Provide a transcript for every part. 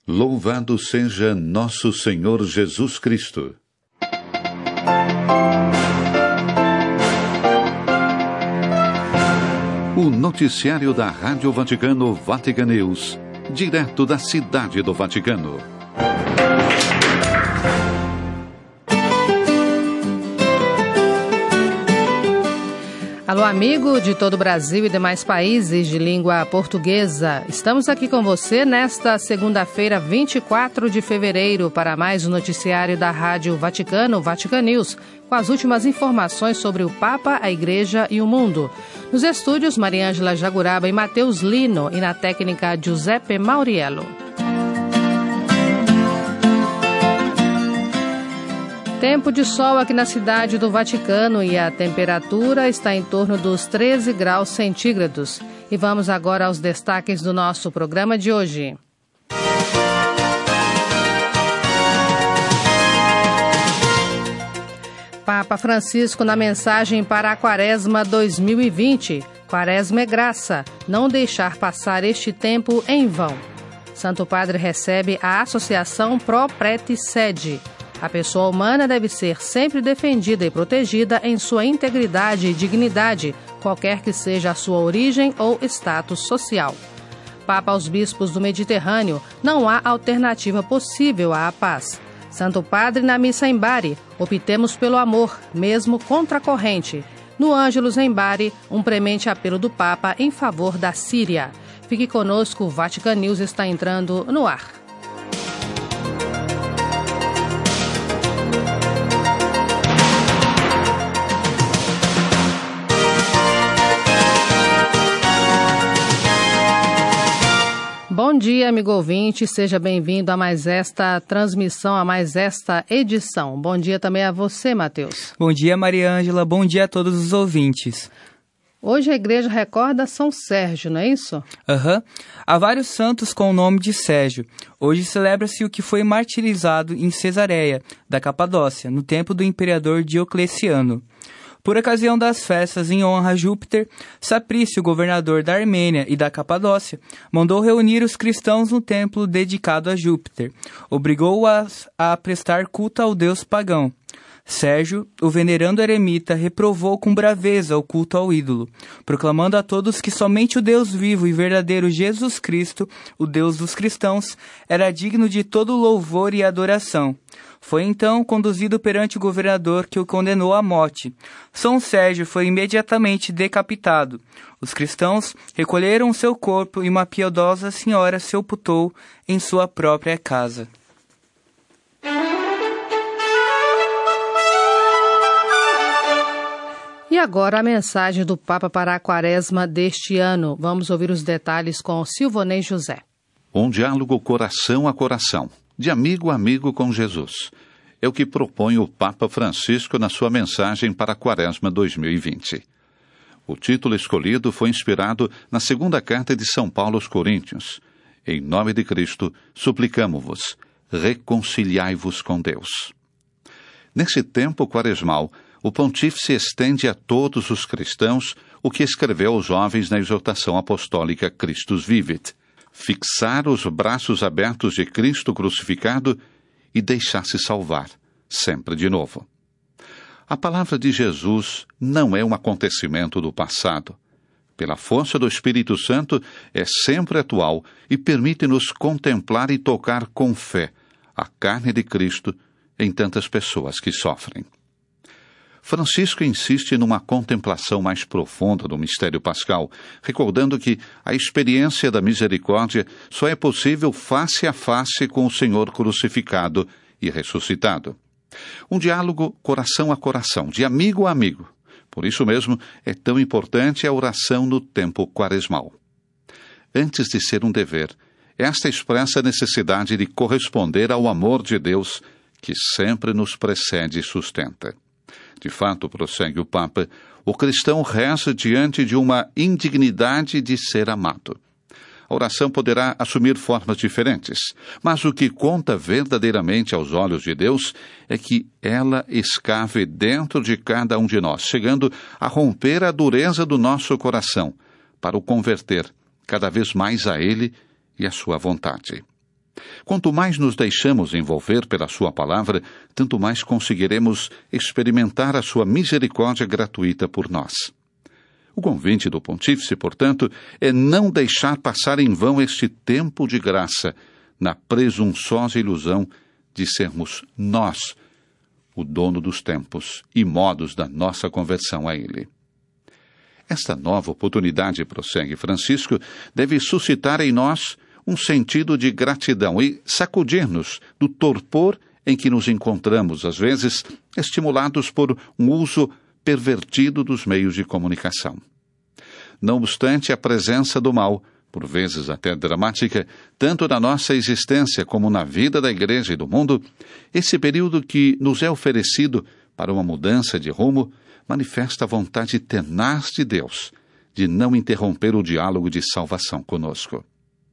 Louvado seja nosso Senhor Jesus Cristo. O noticiário da Rádio Vaticano, Vatican News, direto da Cidade do Vaticano. Alô, amigo de todo o Brasil e demais países de língua portuguesa. Estamos aqui com você nesta segunda-feira, 24 de fevereiro, para mais um noticiário da Rádio Vaticano, Vatican News, com as últimas informações sobre o Papa, a Igreja e o mundo. Nos estúdios, Mariângela Jaguraba e Matheus Lino, e na técnica, Giuseppe Mauriello. Tempo de sol aqui na Cidade do Vaticano e a temperatura está em torno dos 13 graus centígrados. E vamos agora aos destaques do nosso programa de hoje. Papa Francisco na mensagem para a Quaresma 2020. Quaresma é graça, não deixar passar este tempo em vão. Santo Padre recebe a Associação Pro Preti Sede. A pessoa humana deve ser sempre defendida e protegida em sua integridade e dignidade, qualquer que seja a sua origem ou status social. Papa aos bispos do Mediterrâneo, não há alternativa possível à paz. Santo Padre na missa em Bari, optemos pelo amor, mesmo contra a corrente. No Ângelus em Bari, um premente apelo do Papa em favor da Síria. Fique conosco, o Vatican News está entrando no ar. Bom dia, amigo ouvinte, seja bem-vindo a mais esta transmissão, a mais esta edição. Bom dia também a você, Matheus. Bom dia, Mariângela, bom dia a todos os ouvintes. Hoje a igreja recorda São Sérgio, não é isso? Há vários santos com o nome de Sérgio. Hoje celebra-se o que foi martirizado em Cesareia, da Capadócia, no tempo do imperador Diocleciano. Por ocasião das festas em honra a Júpiter, Saprício, governador da Armênia e da Capadócia, mandou reunir os cristãos no templo dedicado a Júpiter. Obrigou-os a prestar culto ao deus pagão. Sérgio, o venerando eremita, reprovou com braveza o culto ao ídolo, proclamando a todos que somente o Deus vivo e verdadeiro Jesus Cristo, o Deus dos cristãos, era digno de todo louvor e adoração. Foi então conduzido perante o governador, que o condenou à morte. São Sérgio foi imediatamente decapitado. Os cristãos recolheram seu corpo e uma piedosa senhora sepultou em sua própria casa. E agora a mensagem do Papa para a Quaresma deste ano. Vamos ouvir os detalhes com Silvonei José. Um diálogo coração a coração, de amigo a amigo com Jesus. É o que propõe o Papa Francisco na sua mensagem para a Quaresma 2020. O título escolhido foi inspirado na segunda carta de São Paulo aos Coríntios. Em nome de Cristo, suplicamo-vos, reconciliai-vos com Deus. Nesse tempo quaresmal, o pontífice estende a todos os cristãos o que escreveu aos jovens na exortação apostólica Christus Vivit: fixar os braços abertos de Cristo crucificado e deixar-se salvar, sempre de novo. A palavra de Jesus não é um acontecimento do passado. Pela força do Espírito Santo, é sempre atual e permite-nos contemplar e tocar com fé a carne de Cristo em tantas pessoas que sofrem. Francisco insiste numa contemplação mais profunda do mistério pascal, recordando que a experiência da misericórdia só é possível face a face com o Senhor crucificado e ressuscitado. Um diálogo coração a coração, de amigo a amigo. Por isso mesmo, é tão importante a oração no tempo quaresmal. Antes de ser um dever, esta expressa a necessidade de corresponder ao amor de Deus, que sempre nos precede e sustenta. De fato, prossegue o Papa, o cristão reza diante de uma indignidade de ser amado. A oração poderá assumir formas diferentes, mas o que conta verdadeiramente aos olhos de Deus é que ela escave dentro de cada um de nós, chegando a romper a dureza do nosso coração, para o converter cada vez mais a Ele e a sua vontade. Quanto mais nos deixamos envolver pela sua palavra, tanto mais conseguiremos experimentar a sua misericórdia gratuita por nós. O convite do Pontífice, portanto, é não deixar passar em vão este tempo de graça, na presunçosa ilusão de sermos nós o dono dos tempos e modos da nossa conversão a Ele. Esta nova oportunidade, prossegue Francisco, deve suscitar em nós um sentido de gratidão e sacudir-nos do torpor em que nos encontramos, às vezes estimulados por um uso pervertido dos meios de comunicação. Não obstante a presença do mal, por vezes até dramática, tanto na nossa existência como na vida da Igreja e do mundo, esse período que nos é oferecido para uma mudança de rumo manifesta a vontade tenaz de Deus de não interromper o diálogo de salvação conosco.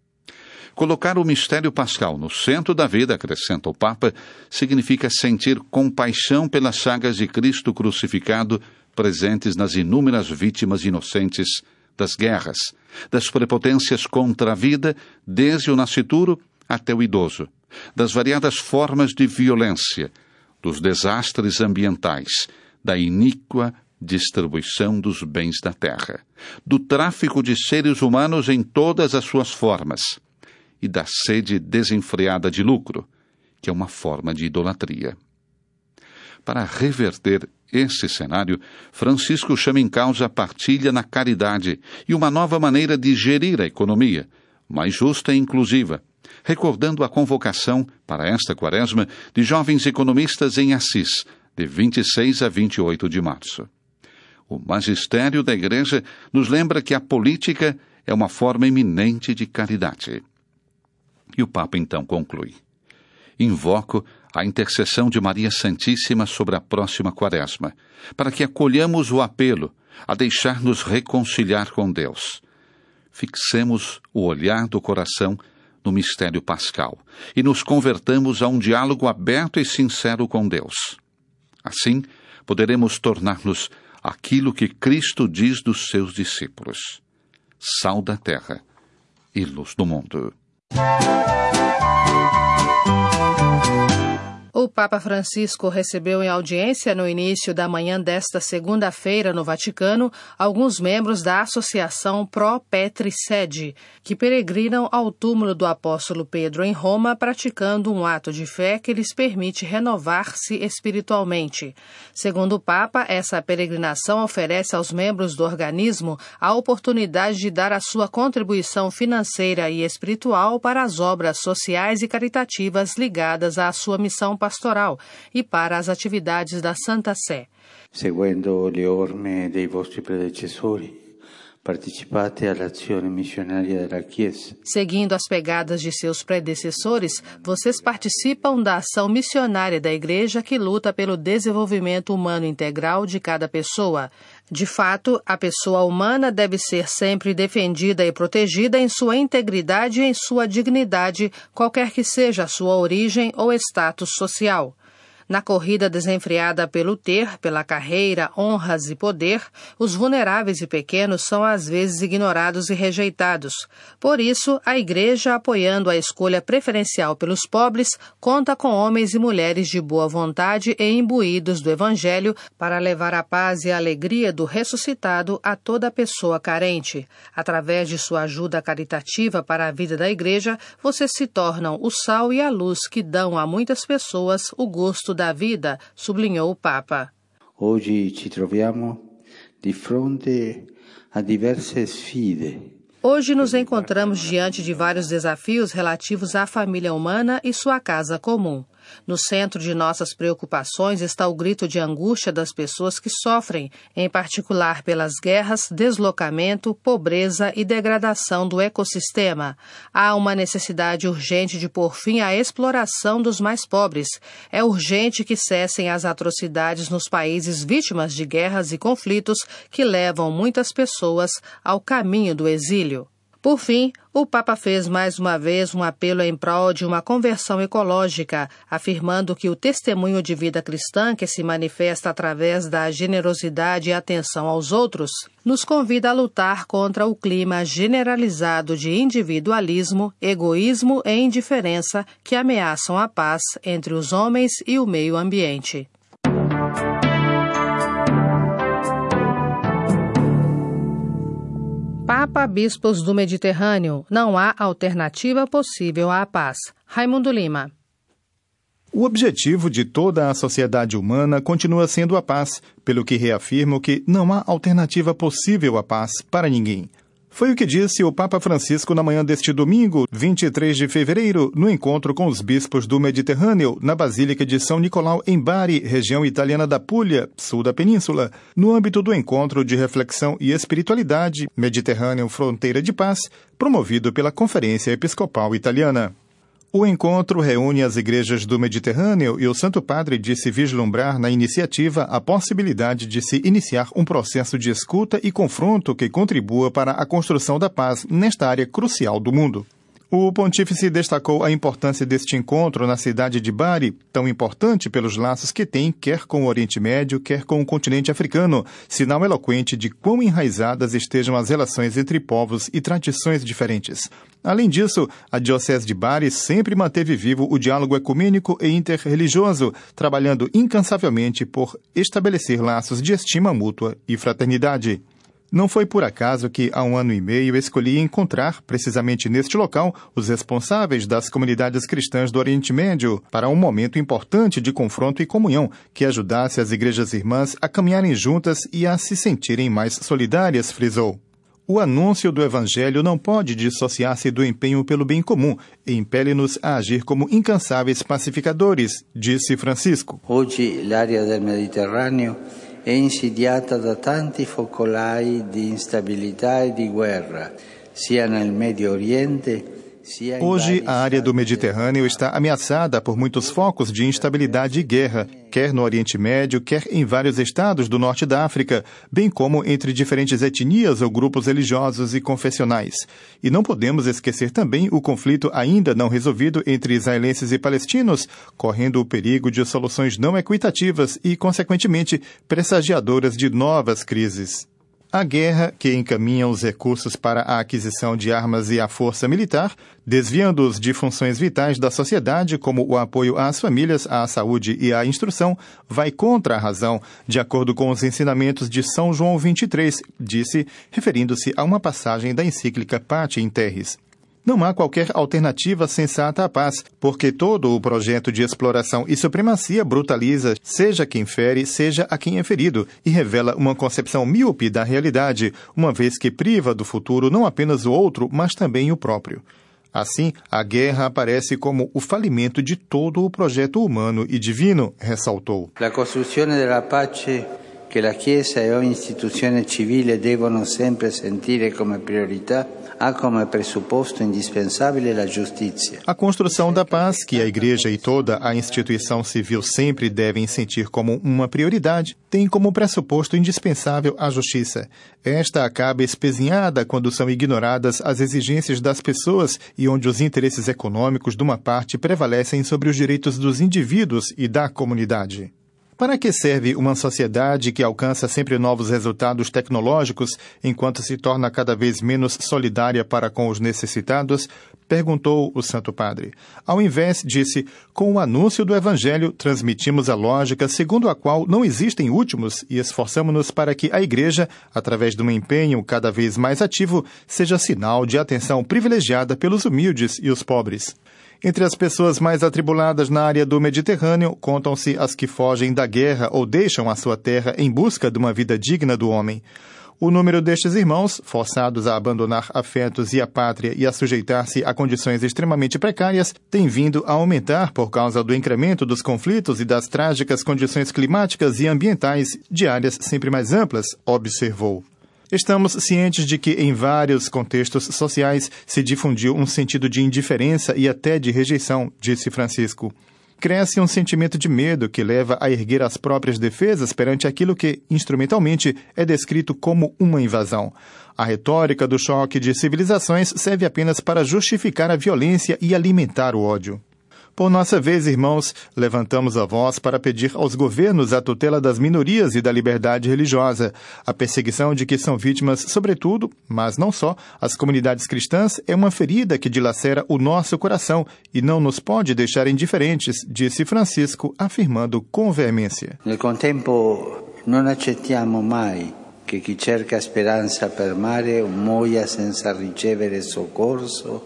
Colocar o mistério pascal no centro da vida, acrescenta o Papa, significa sentir compaixão pelas chagas de Cristo crucificado presentes nas inúmeras vítimas inocentes das guerras, das prepotências contra a vida, desde o nascituro até o idoso, das variadas formas de violência, dos desastres ambientais, da iníqua distribuição dos bens da terra, do tráfico de seres humanos em todas as suas formas, e da sede desenfreada de lucro, que é uma forma de idolatria. Para reverter esse cenário, Francisco chama em causa a partilha na caridade e uma nova maneira de gerir a economia, mais justa e inclusiva, recordando a convocação para esta quaresma de jovens economistas em Assis, de 26 a 28 de março. O magistério da Igreja nos lembra que a política é uma forma eminente de caridade. E o Papa então conclui: invoco a intercessão de Maria Santíssima sobre a próxima quaresma, para que acolhamos o apelo a deixar-nos reconciliar com Deus. Fixemos o olhar do coração no mistério pascal e nos convertamos a um diálogo aberto e sincero com Deus. Assim, poderemos tornar-nos aquilo que Cristo diz dos seus discípulos: sal da terra e luz do mundo. O Papa Francisco recebeu em audiência no início da manhã desta segunda-feira no Vaticano alguns membros da Associação Pro Petri Sede, que peregrinam ao túmulo do apóstolo Pedro em Roma, praticando um ato de fé que lhes permite renovar-se espiritualmente. Segundo o Papa, essa peregrinação oferece aos membros do organismo a oportunidade de dar a sua contribuição financeira e espiritual para as obras sociais e caritativas ligadas à sua missão pastoral e para as atividades da Santa Sé. Seguendo le orme dei vostri predecessori, partecipate all'azione missionaria della Chiesa. Seguindo as pegadas de seus predecessores, vocês participam da ação missionária da Igreja que luta pelo desenvolvimento humano integral de cada pessoa. De fato, a pessoa humana deve ser sempre defendida e protegida em sua integridade e em sua dignidade, qualquer que seja a sua origem ou status social. Na corrida desenfreada pelo ter, pela carreira, honras e poder, os vulneráveis e pequenos são às vezes ignorados e rejeitados. Por isso, a Igreja, apoiando a escolha preferencial pelos pobres, conta com homens e mulheres de boa vontade e imbuídos do Evangelho para levar a paz e a alegria do ressuscitado a toda pessoa carente. Através de sua ajuda caritativa para a vida da Igreja, vocês se tornam o sal e a luz que dão a muitas pessoas o gosto da vida, sublinhou o Papa. Hoje ci troviamo di fronte a diverse sfide. Hoje nos encontramos diante de vários desafios relativos à família humana e sua casa comum. No centro de nossas preocupações está o grito de angústia das pessoas que sofrem, em particular pelas guerras, deslocamento, pobreza e degradação do ecossistema. Há uma necessidade urgente de pôr fim à exploração dos mais pobres. É urgente que cessem as atrocidades nos países vítimas de guerras e conflitos que levam muitas pessoas ao caminho do exílio. Por fim, o Papa fez mais uma vez um apelo em prol de uma conversão ecológica, afirmando que o testemunho de vida cristã, que se manifesta através da generosidade e atenção aos outros, nos convida a lutar contra o clima generalizado de individualismo, egoísmo e indiferença que ameaçam a paz entre os homens e o meio ambiente. Papa Bispos do Mediterrâneo, não há alternativa possível à paz. Raimundo Lima. O objetivo de toda a sociedade humana continua sendo a paz, pelo que reafirmo que não há alternativa possível à paz para ninguém. Foi o que disse o Papa Francisco na manhã deste domingo, 23 de fevereiro, no encontro com os bispos do Mediterrâneo, na Basílica de São Nicolau, em Bari, região italiana da Puglia, sul da península, no âmbito do encontro de reflexão e espiritualidade Mediterrâneo Fronteira de Paz, promovido pela Conferência Episcopal Italiana. O encontro reúne as igrejas do Mediterrâneo e o Santo Padre disse vislumbrar na iniciativa a possibilidade de se iniciar um processo de escuta e confronto que contribua para a construção da paz nesta área crucial do mundo. O pontífice destacou a importância deste encontro na cidade de Bari, tão importante pelos laços que tem quer com o Oriente Médio, quer com o continente africano, sinal eloquente de quão enraizadas estejam as relações entre povos e tradições diferentes. Além disso, a Diocese de Bari sempre manteve vivo o diálogo ecumênico e interreligioso, trabalhando incansavelmente por estabelecer laços de estima mútua e fraternidade. Não foi por acaso que, há 1 ano e meio, escolhi encontrar, precisamente neste local, os responsáveis das comunidades cristãs do Oriente Médio para um momento importante de confronto e comunhão que ajudasse as igrejas irmãs a caminharem juntas e a se sentirem mais solidárias, frisou. O anúncio do Evangelho não pode dissociar-se do empenho pelo bem comum e impele-nos a agir como incansáveis pacificadores, disse Francisco. Hoje, l'area del Mediterraneo è insidiata da tanti focolai di instabilità e di guerra, sia nel Medio Oriente. Hoje, a área do Mediterrâneo está ameaçada por muitos focos de instabilidade e guerra, quer no Oriente Médio, quer em vários estados do norte da África, bem como entre diferentes etnias ou grupos religiosos e confessionais. E não podemos esquecer também o conflito ainda não resolvido entre israelenses e palestinos, correndo o perigo de soluções não equitativas e, consequentemente, pressagiadoras de novas crises. A guerra, que encaminha os recursos para a aquisição de armas e a força militar, desviando-os de funções vitais da sociedade, como o apoio às famílias, à saúde e à instrução, vai contra a razão, de acordo com os ensinamentos de São João XXIII, disse, referindo-se a uma passagem da encíclica Pacem in Terris. Não há qualquer alternativa sensata à paz, porque todo o projeto de exploração e supremacia brutaliza, seja quem fere, seja a quem é ferido, e revela uma concepção míope da realidade, uma vez que priva do futuro não apenas o outro, mas também o próprio. Assim, a guerra aparece como o falimento de todo o projeto humano e divino, ressaltou. La costruzione della pace che la Chiesa e ogni istituzione civile devono sempre sentire come priorità há como pressuposto indispensável a justiça. A construção da paz, que a Igreja e toda a instituição civil sempre devem sentir como uma prioridade, tem como pressuposto indispensável a justiça. Esta acaba espezinhada quando são ignoradas as exigências das pessoas e onde os interesses econômicos de uma parte prevalecem sobre os direitos dos indivíduos e da comunidade. Para que serve uma sociedade que alcança sempre novos resultados tecnológicos enquanto se torna cada vez menos solidária para com os necessitados? Perguntou o Santo Padre. Ao invés, disse, com o anúncio do Evangelho, transmitimos a lógica segundo a qual não existem últimos e esforçamo-nos para que a Igreja, através de um empenho cada vez mais ativo, seja sinal de atenção privilegiada pelos humildes e os pobres. Entre as pessoas mais atribuladas na área do Mediterrâneo, contam-se as que fogem da guerra ou deixam a sua terra em busca de uma vida digna do homem. O número destes irmãos, forçados a abandonar afetos e a pátria e a sujeitar-se a condições extremamente precárias, tem vindo a aumentar por causa do incremento dos conflitos e das trágicas condições climáticas e ambientais de áreas sempre mais amplas, observou. Estamos cientes de que em vários contextos sociais se difundiu um sentido de indiferença e até de rejeição, disse Francisco. cresce um sentimento de medo que leva a erguer as próprias defesas perante aquilo que, instrumentalmente, é descrito como uma invasão. A retórica do choque de civilizações serve apenas para justificar a violência e alimentar o ódio. Por nossa vez, irmãos, levantamos a voz para pedir aos governos a tutela das minorias e da liberdade religiosa. A perseguição de que são vítimas, sobretudo, mas não só, as comunidades cristãs, é uma ferida que dilacera o nosso coração e não nos pode deixar indiferentes, disse Francisco, afirmando com veemência. Nel contempo, non accettiamo mai che chi cerca speranza per mare muoia senza ricevere soccorso.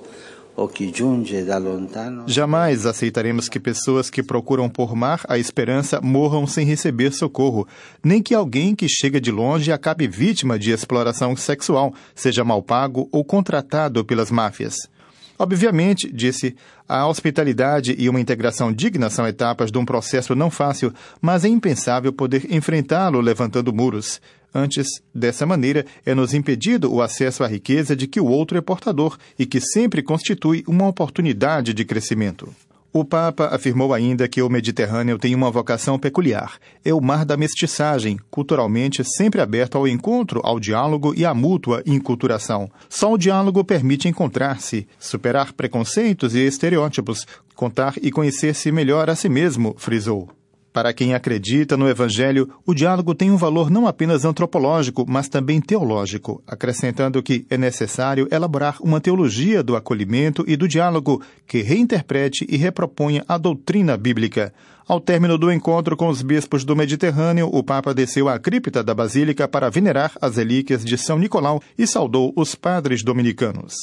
Jamais aceitaremos que pessoas que procuram por mar a esperança morram sem receber socorro, nem que alguém que chega de longe acabe vítima de exploração sexual, seja mal pago ou contratado pelas máfias. Obviamente, disse, a hospitalidade e uma integração digna são etapas de um processo não fácil, mas é impensável poder enfrentá-lo levantando muros. Antes, dessa maneira, é-nos impedido o acesso à riqueza de que o outro é portador e que sempre constitui uma oportunidade de crescimento. O Papa afirmou ainda que o Mediterrâneo tem uma vocação peculiar. É o mar da mestiçagem, culturalmente sempre aberto ao encontro, ao diálogo e à mútua inculturação. Só o diálogo permite encontrar-se, superar preconceitos e estereótipos, contar e conhecer-se melhor a si mesmo, frisou. Para quem acredita no Evangelho, o diálogo tem um valor não apenas antropológico, mas também teológico, acrescentando que é necessário elaborar uma teologia do acolhimento e do diálogo que reinterprete e reproponha a doutrina bíblica. Ao término do encontro com os bispos do Mediterrâneo, o Papa desceu à cripta da Basílica para venerar as relíquias de São Nicolau e saudou os padres dominicanos.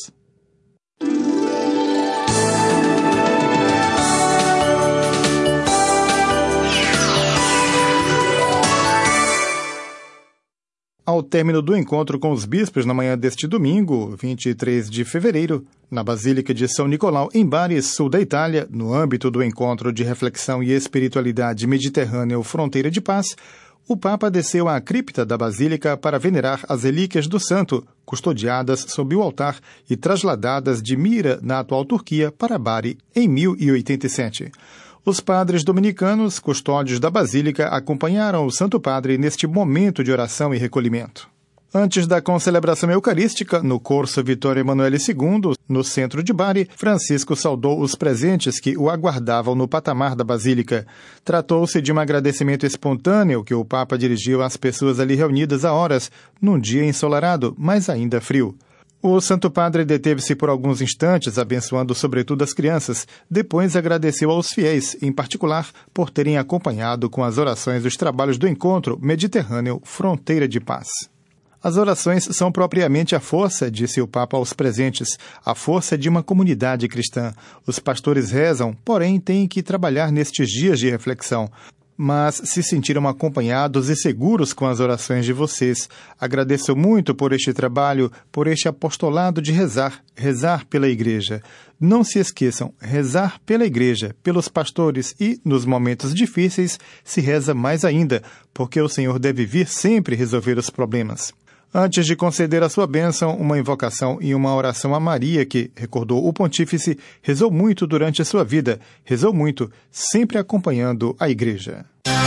Ao término do encontro com os bispos na manhã deste domingo, 23 de fevereiro, na Basílica de São Nicolau, em Bari, sul da Itália, no âmbito do encontro de reflexão e espiritualidade Mediterrâneo Fronteira de Paz, o Papa desceu à cripta da Basílica para venerar as relíquias do santo, custodiadas sob o altar e trasladadas de Mira, na atual Turquia, para Bari, em 1087. Os padres dominicanos, custódios da Basílica, acompanharam o Santo Padre neste momento de oração e recolhimento. Antes da concelebração eucarística, no Corso Vittorio Emanuele II, no centro de Bari, Francisco saudou os presentes que o aguardavam no patamar da Basílica. Tratou-se de um agradecimento espontâneo que o Papa dirigiu às pessoas ali reunidas há horas, num dia ensolarado, mas ainda frio. O Santo Padre deteve-se por alguns instantes, abençoando sobretudo as crianças. Depois agradeceu aos fiéis, em particular, por terem acompanhado com as orações os trabalhos do encontro Mediterrâneo Fronteira de Paz. As orações são propriamente a força, disse o Papa aos presentes, a força de uma comunidade cristã. Os pastores rezam, porém têm que trabalhar nestes dias de reflexão. Mas se sentiram acompanhados e seguros com as orações de vocês. Agradeço muito por este trabalho, por este apostolado de rezar pela Igreja. Não se esqueçam, rezar pela Igreja, pelos pastores e, nos momentos difíceis, se reza mais ainda, porque o Senhor deve vir sempre resolver os problemas. Antes de conceder a sua bênção, uma invocação e uma oração a Maria que, recordou o pontífice, rezou muito durante a sua vida, rezou muito, sempre acompanhando a Igreja.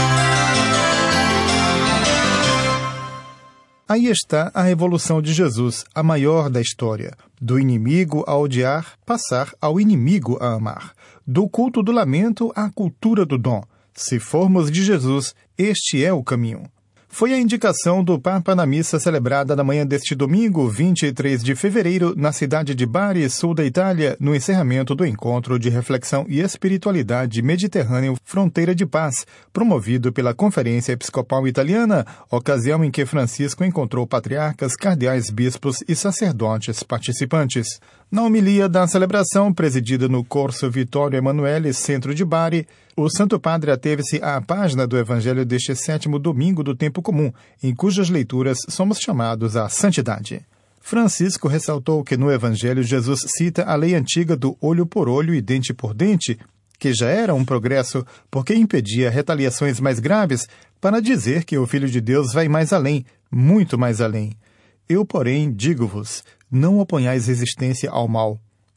Aí está a Revolução de Jesus, a maior da história. Do inimigo a odiar, passar ao inimigo a amar. Do culto do lamento à cultura do dom. Se formos de Jesus, este é o caminho. Foi a indicação do Papa na missa celebrada na manhã deste domingo, 23 de fevereiro, na cidade de Bari, sul da Itália, no encerramento do encontro de reflexão e espiritualidade Mediterrâneo Fronteira de Paz, promovido pela Conferência Episcopal Italiana, ocasião em que Francisco encontrou patriarcas, cardeais, bispos e sacerdotes participantes. Na homilia da celebração, presidida no Corso Vittorio Emanuele, centro de Bari, o Santo Padre ateve-se à página do Evangelho deste 7º domingo do tempo comum, em cujas leituras somos chamados à santidade. Francisco ressaltou que no Evangelho Jesus cita a lei antiga do olho por olho e dente por dente, que já era um progresso porque impedia retaliações mais graves, para dizer que o Filho de Deus vai mais além, muito mais além. Eu, porém, digo-vos, não oponhais resistência ao mal.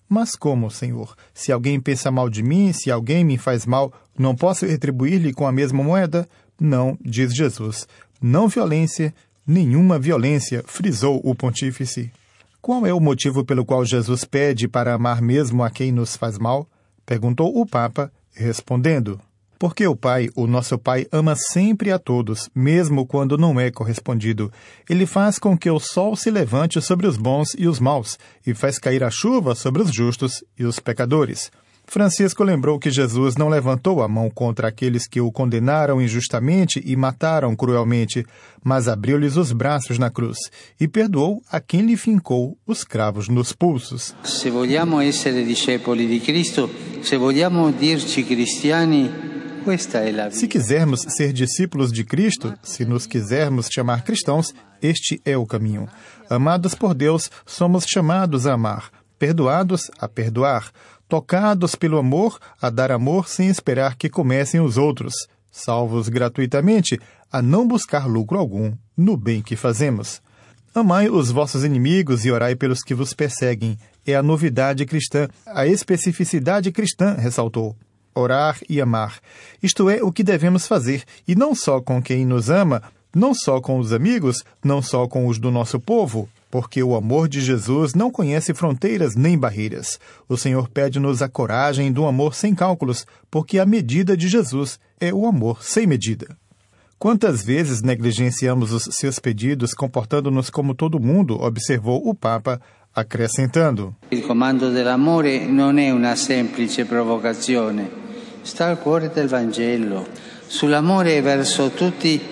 Mas como, Senhor? Se alguém pensa mal de mim, se alguém me faz mal, não posso retribuir-lhe com a mesma moeda? Não, diz Jesus. Não violência, nenhuma violência, frisou o pontífice. Qual é o motivo pelo qual Jesus pede para amar mesmo a quem nos faz mal? Perguntou o Papa, respondendo: porque o Pai, o nosso Pai, ama sempre a todos, mesmo quando não é correspondido. Ele faz com que o sol se levante sobre os bons e os maus, e faz cair a chuva sobre os justos e os pecadores. Francisco lembrou que Jesus não levantou a mão contra aqueles que o condenaram injustamente e mataram cruelmente, mas abriu-lhes os braços na cruz e perdoou a quem lhe fincou os cravos nos pulsos. Se vogliamo essere discepoli di Cristo, se vogliamo dirci cristiani, questa è la via. Se quisermos ser discípulos de Cristo, se nos quisermos chamar cristãos, este é o caminho. Amados por Deus, somos chamados a amar, perdoados a perdoar, tocados pelo amor, a dar amor sem esperar que comecem os outros, salvos gratuitamente, a não buscar lucro algum no bem que fazemos. Amai os vossos inimigos e orai pelos que vos perseguem. É a novidade cristã, a especificidade cristã, ressaltou. Orar e amar. Isto é o que devemos fazer, e não só com quem nos ama, não só com os amigos, não só com os do nosso povo, porque o amor de Jesus não conhece fronteiras nem barreiras. O Senhor pede-nos a coragem do amor sem cálculos, porque a medida de Jesus é o amor sem medida. Quantas vezes negligenciamos os seus pedidos, comportando-nos como todo mundo, observou o Papa, acrescentando: Il comando dell'amore non è una semplice provocazione, sta al cuore del Vangelo. Sull'amore verso tutti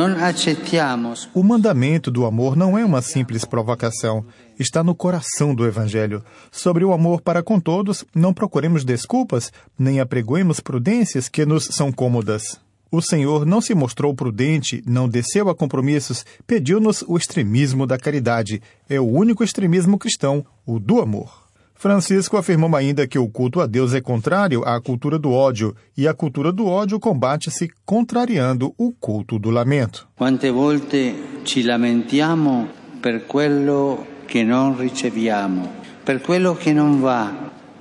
o mandamento do amor não é uma simples provocação, está no coração do Evangelho. Sobre o amor para com todos, não procuremos desculpas, nem apregoemos prudências que nos são cômodas. O Senhor não se mostrou prudente, não desceu a compromissos, pediu-nos o extremismo da caridade. É o único extremismo cristão, o do amor. Francisco afirmou ainda que o culto a Deus é contrário à cultura do ódio, e a cultura do ódio combate-se contrariando o culto do lamento. Quante volte ci lamentiamo per quello che non riceviamo, per quello che non va.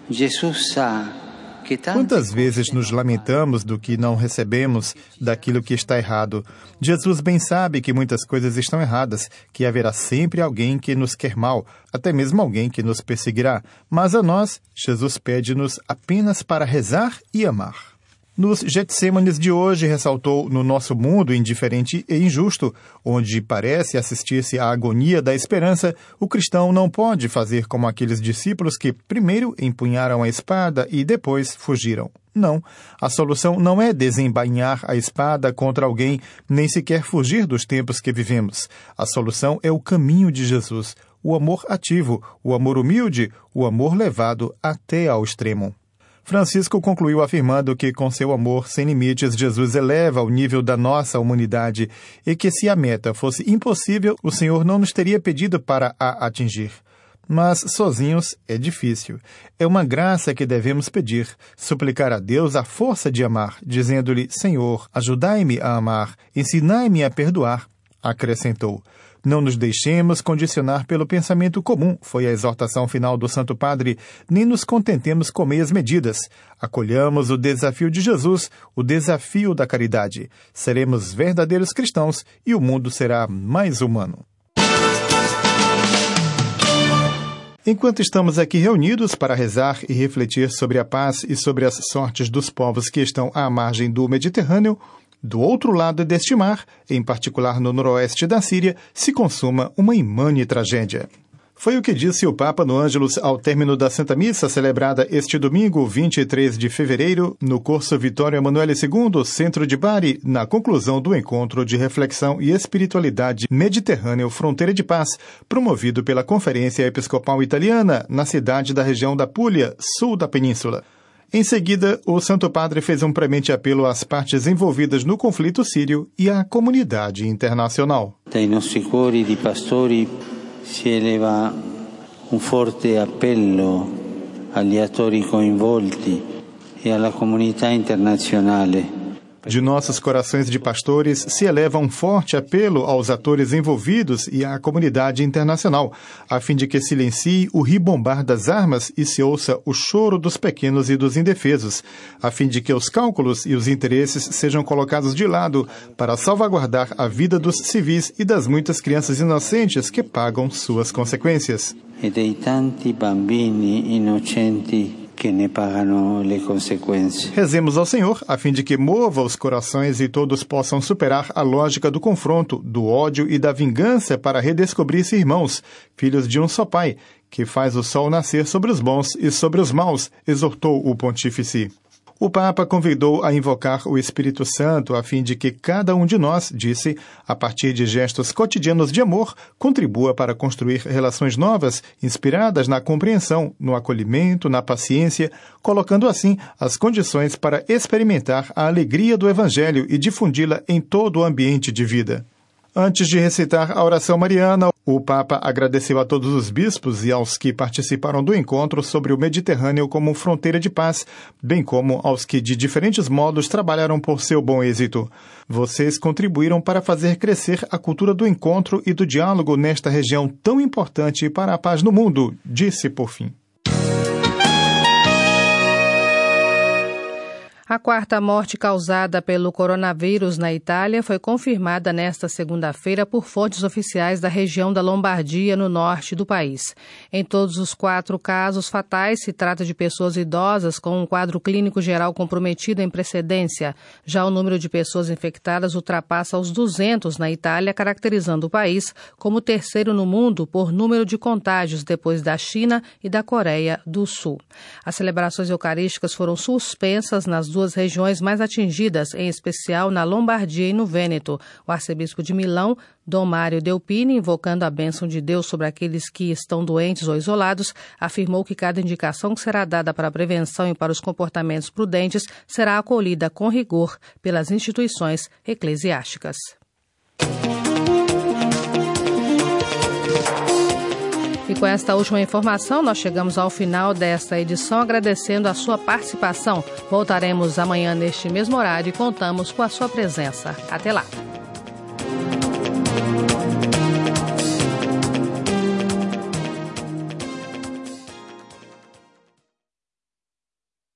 Jesus sa. Quantas vezes nos lamentamos do que não recebemos, daquilo que está errado? Jesus bem sabe que muitas coisas estão erradas, que haverá sempre alguém que nos quer mal, até mesmo alguém que nos perseguirá. Mas a nós, Jesus pede-nos apenas para rezar e amar. Nos Getsêmanes de hoje, ressaltou: no nosso mundo indiferente e injusto, onde parece assistir-se à agonia da esperança, o cristão não pode fazer como aqueles discípulos que primeiro empunharam a espada e depois fugiram. Não, a solução não é desembainhar a espada contra alguém, nem sequer fugir dos tempos que vivemos. A solução é o caminho de Jesus, o amor ativo, o amor humilde, o amor levado até ao extremo. Francisco concluiu afirmando que, com seu amor sem limites, Jesus eleva o nível da nossa humanidade e que, se a meta fosse impossível, o Senhor não nos teria pedido para a atingir. Mas, sozinhos, é difícil. É uma graça que devemos pedir, suplicar a Deus a força de amar, dizendo-lhe: Senhor, ajudai-me a amar, ensinai-me a perdoar. Acrescentou: não nos deixemos condicionar pelo pensamento comum, foi a exortação final do Santo Padre, nem nos contentemos com meias medidas. Acolhamos o desafio de Jesus, o desafio da caridade. Seremos verdadeiros cristãos e o mundo será mais humano. Enquanto estamos aqui reunidos para rezar e refletir sobre a paz e sobre as sortes dos povos que estão à margem do Mediterrâneo, do outro lado deste mar, em particular no noroeste da Síria, se consuma uma imane tragédia. Foi o que disse o Papa no Ângelus ao término da Santa Missa, celebrada este domingo, 23 de fevereiro, no Corso Vittorio Emanuele II, centro de Bari, na conclusão do encontro de reflexão e espiritualidade Mediterrâneo Fronteira de Paz, promovido pela Conferência Episcopal Italiana, na cidade da região da Puglia, sul da península. Em seguida, o Santo Padre fez um premente apelo às partes envolvidas no conflito sírio e à comunidade internacional. Dai nostri cuori di pastori si eleva un forte appello agli attori coinvolti e alla comunità internazionale. De nossos corações de pastores se eleva um forte apelo aos atores envolvidos e à comunidade internacional, a fim de que silencie o ribombar das armas e se ouça o choro dos pequenos e dos indefesos, a fim de que os cálculos e os interesses sejam colocados de lado para salvaguardar a vida dos civis e das muitas crianças inocentes que pagam suas consequências. E dei tanti bambini inocenti que ne pagano le consequências. Rezemos ao Senhor, a fim de que mova os corações e todos possam superar a lógica do confronto, do ódio e da vingança para redescobrir-se irmãos, filhos de um só Pai, que faz o sol nascer sobre os bons e sobre os maus, exortou o pontífice. O Papa convidou a invocar o Espírito Santo a fim de que cada um de nós, disse, a partir de gestos cotidianos de amor, contribua para construir relações novas, inspiradas na compreensão, no acolhimento, na paciência, colocando assim as condições para experimentar a alegria do Evangelho e difundi-la em todo o ambiente de vida. Antes de recitar a oração mariana, o Papa agradeceu a todos os bispos e aos que participaram do encontro sobre o Mediterrâneo como fronteira de paz, bem como aos que de diferentes modos trabalharam por seu bom êxito. Vocês contribuíram para fazer crescer a cultura do encontro e do diálogo nesta região tão importante para a paz no mundo, disse por fim. A quarta morte causada pelo coronavírus na Itália foi confirmada nesta segunda-feira por fontes oficiais da região da Lombardia, no norte do país. Em todos os 4 casos fatais, se trata de pessoas idosas com um quadro clínico geral comprometido em precedência. Já o número de pessoas infectadas ultrapassa os 200 na Itália, caracterizando o país como o terceiro no mundo por número de contágios, depois da China e da Coreia do Sul. As celebrações eucarísticas foram suspensas nas duas regiões mais atingidas, em especial na Lombardia e no Vêneto. O arcebispo de Milão, Dom Mário Delpini, invocando a bênção de Deus sobre aqueles que estão doentes ou isolados, afirmou que cada indicação que será dada para a prevenção e para os comportamentos prudentes será acolhida com rigor pelas instituições eclesiásticas. E com esta última informação, nós chegamos ao final desta edição, agradecendo a sua participação. Voltaremos amanhã neste mesmo horário e contamos com a sua presença. Até lá!